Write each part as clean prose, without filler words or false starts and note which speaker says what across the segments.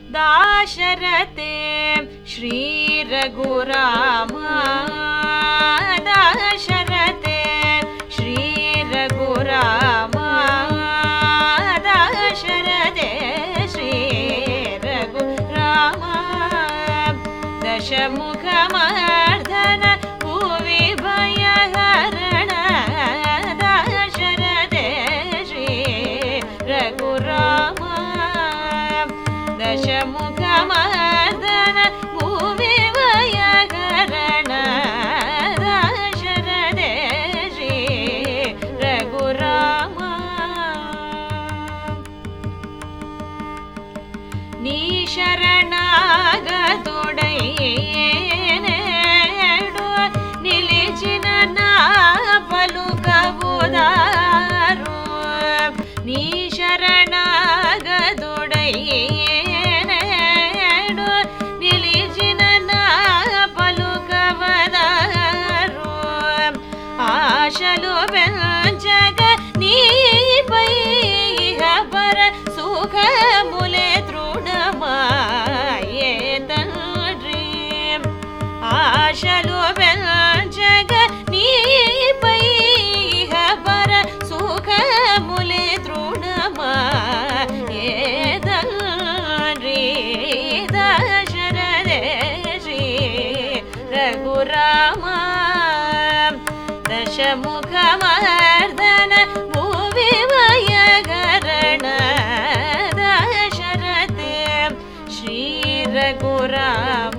Speaker 1: दाशरथे श्री रघुराम दाशरथे श्री रघुराम दाशरथे श्री रघुराम दशमुखमर्दन भुवि भयहरण दाशरथे श्री रघुराम दशमुखमर्दन भुवि भयहरण दाशरथे श्री रघुराम नी शरणागतुडैयेनेडु निलिचिन ना पलुकबुदारु नी शरणागतुडैयेनेडु निलिचिन ना पलुकबुदारु आशलु పెంచగ నీపై ఇహ పర సుఖములే తృణమాయే తండ్రి ఆశలు పెంచగ నీపై ఇహ పర సుఖములే తృణమాయే తండ్రి దశరథే శ్రీ రఘురామ दशमुखमर्दन भुवि भयहरण दाशरथे श्री रघुराम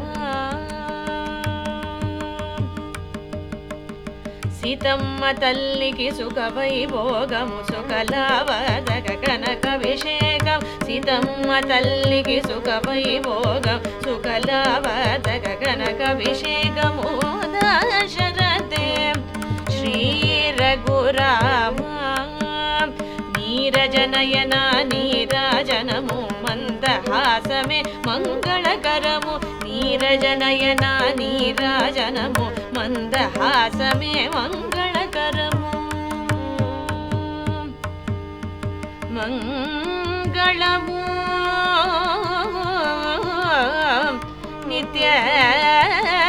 Speaker 1: सीतम्म तल्लिकी सुख वैभोगमु सुखलावदग कनकभिषेकं सीतम्म तल्लिकी सुख वैभोगं सुखलावदग कनकभिषेकमु दाशरथे श्री रघुराम नीरजनयन नीराजनमु मंदहासमे मंगलकरमु नीरजनयन नीराजनमु मंदहासमे मंगलकरमु मंगलमु नित्य